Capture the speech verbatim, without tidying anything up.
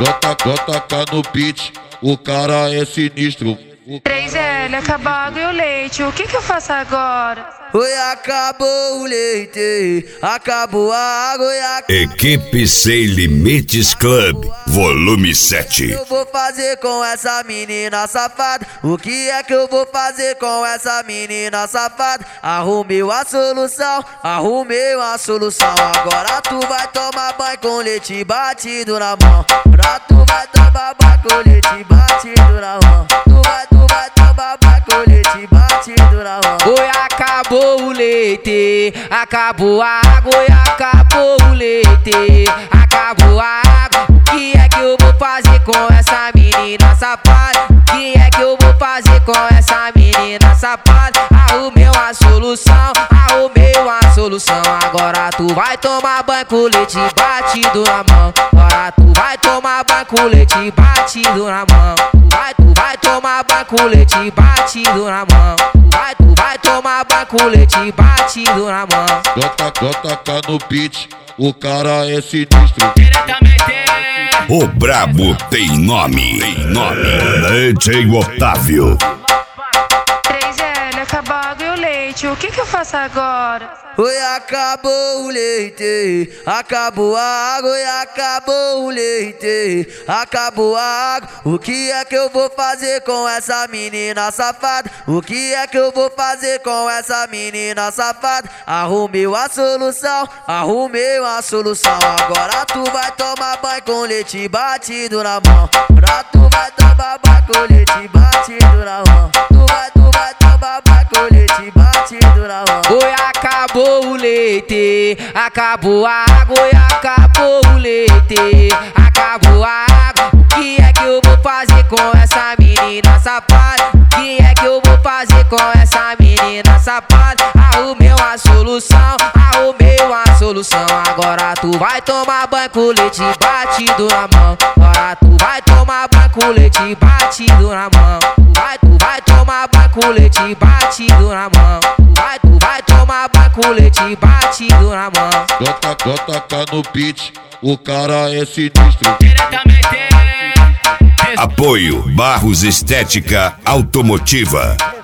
Bota, bota cá no pitch, o cara é sinistro. três L, acabado e o leite, o que que eu faço agora? Oi, acabou o leite, acabou a água e acabou... Equipe Sem Limites Club, volume sete. O que eu vou fazer com essa menina safada? O que é que eu vou fazer com essa menina safada? Arrumei uma solução, arrumei uma solução. Agora tu vai tomar banho com leite batido na mão. Agora tu vai tomar banho com leite batido na mão. Tu vai, tu vai tomar banho com leite batido na mão. Oi, acabou o leite, acabou a água e acabou o leite, acabou a água. O que é que eu vou fazer com essa menina safada? O que é que eu vou fazer com essa menina safada? Arrumei uma solução, arrumei uma solução. Agora tu vai tomar banho com leite batido na mão. Agora tu vai tomar banho com leite batido na mão. Tu vai, tu vai tomar banho com leite batido na mão. Tu vai, tu vai tomar banho com leite batido na mão. Bota, bota cá no pitch, o cara é sinistro. O brabo tem nome, tem nome. D J Otávio. três L, acabado e o leite, o que que eu faço agora? Oi, acabou o leite, acabou a água e acabou o leite, acabou a água. O que é que eu vou fazer com essa menina safada? O que é que eu vou fazer com essa menina safada? Arrumei uma solução, arrumei uma solução. Agora tu vai tomar banho com leite batido na mão. Agora tu vai tomar banho com leite batido na mão. Tu vai, tu vai tomar banho com leite batido na mão. Oi, acabou o leite, acabou a água e acabou o leite, acabou a água. O que é que eu vou fazer com essa menina safada? O que é que eu vou fazer com essa menina safada? Arrumei uma solução, arrumei uma solução. Agora tu vai tomar banho com leite batido na mão. Agora tu vai tomar banho com leite batido na mão. Tu vai, tu vai tomar banho com leite batido na mão. Tu vai, tu vai tomar banho com leite batido na mão. Bota, bota cá no pitch, o cara é sinistro. Apoio Barros Estética Automotiva.